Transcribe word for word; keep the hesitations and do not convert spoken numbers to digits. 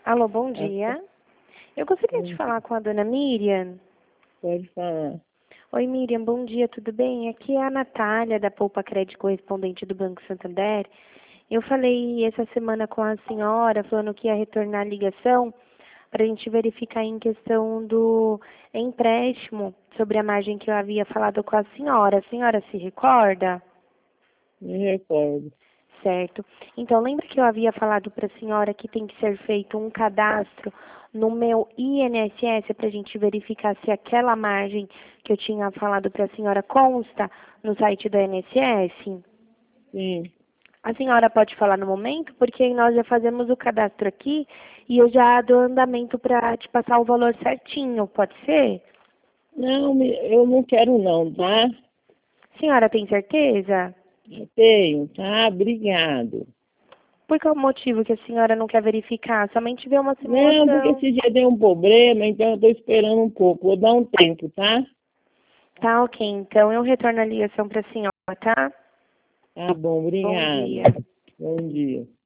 Alô, bom Ah, dia. Eu gostaria de falar com a dona Miriam. pode falar. Oi, Miriam, bom dia, tudo bem? Aqui é a Natália, da Poupa Crédito correspondente do Banco Santander. Eu falei essa semana com a senhora, falando que ia retornar a ligação para a gente verificar em questão do empréstimo, sobre a margem que eu havia falado com a senhora. A senhora se recorda? Me recordo. Certo. Então, lembra que eu havia falado para a senhora que tem que ser feito um cadastro no meu I N S S para a gente verificar se aquela margem que eu tinha falado para a senhora consta no site do I N S S? Sim. A senhora pode falar no momento, porque aí nós já fazemos o cadastro aqui e eu já dou andamento para te passar o valor certinho, pode ser? Não, me- eu não quero não, tá? A senhora tem certeza? Eu tenho, tá? Obrigado. Por qual motivo que a senhora não quer verificar? Somente ver uma Não, porque simulação. esse dia deu um problema, então eu estou esperando um pouco. Vou dar um tempo, tá? Tá, ok. Então eu retorno a ligação para a senhora, tá? Tá bom, Bom obrigado. dia. Bom dia.